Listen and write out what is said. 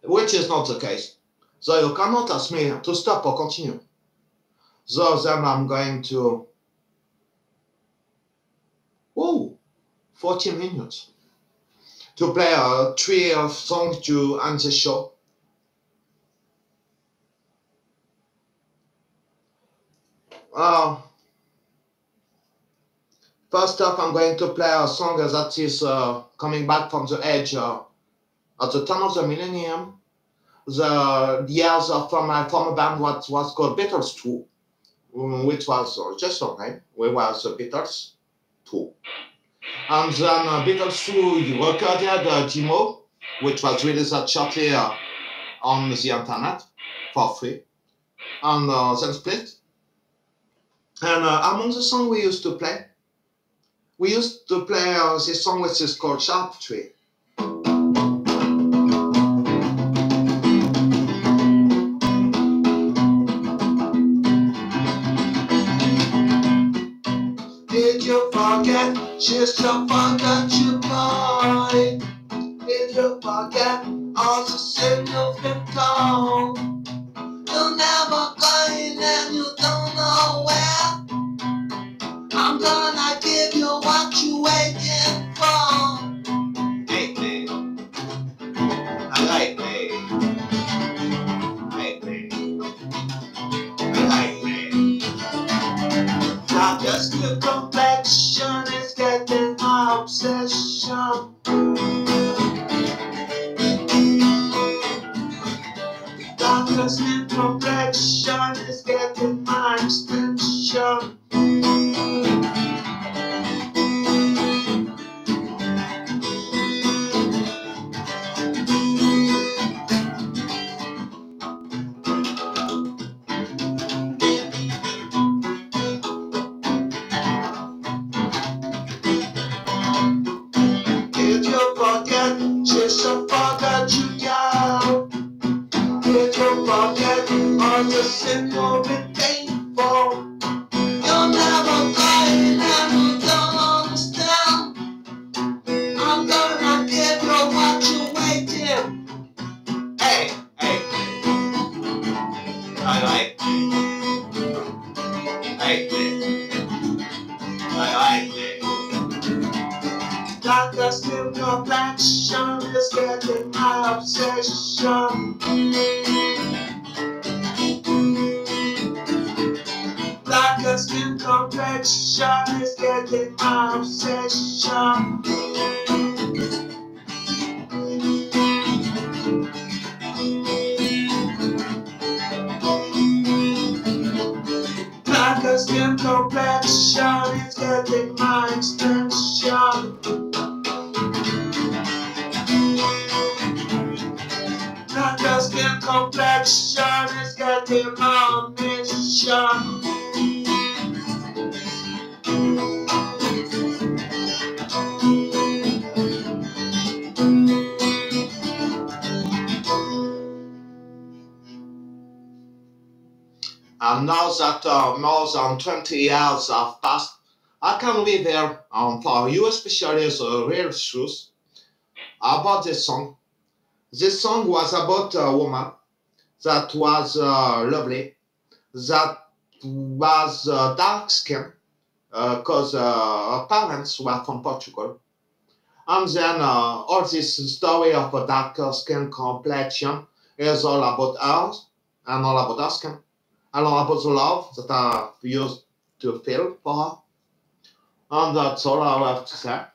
which is not the case. So you cannot ask me to stop or continue. So then I'm going to, 40 minutes to play three of songs to end the show. First up, I'm going to play a song that is coming back from the age at the turn of the millennium. The years from my former band was called Beatles 2, which was just a name. We was the Beatles 2. And then Beatles 2 recorded a demo, which was released shortly on the internet for free, and then split. And among the songs we used to play this song which is called Sharp Tree. Did you forget, sister, forgot you, boy? Did you forget all the sin you've been told? You're never going and you don't know where. I'm gonna give you what you waiting for. Hate me. I like me. Hate me. I like me. Now just your complexion is getting my obsession. Darker skin complexion is getting my extension. Did you forget, just forgot you, girl? Did you forget all the sin you've been paying for? You're never going and you don't understand. I'm gonna give you what you waiting. Hey, hey, I like me. Like me. I like me. Darker skin complexion is getting my obsession. Darker skin complexion is getting my obsession. Darker skin complexion is getting my extension. Darker skin complexion is getting my mission. And now that more than 20 years have passed, I can live here for you especially the real truth about this song. This song was about a woman that was lovely, that was dark skinned, because her parents were from Portugal. And then all this story of a darker skin complexion is all about her and all about her skin and all about the love that I used to feel for her. And that's all I have to say.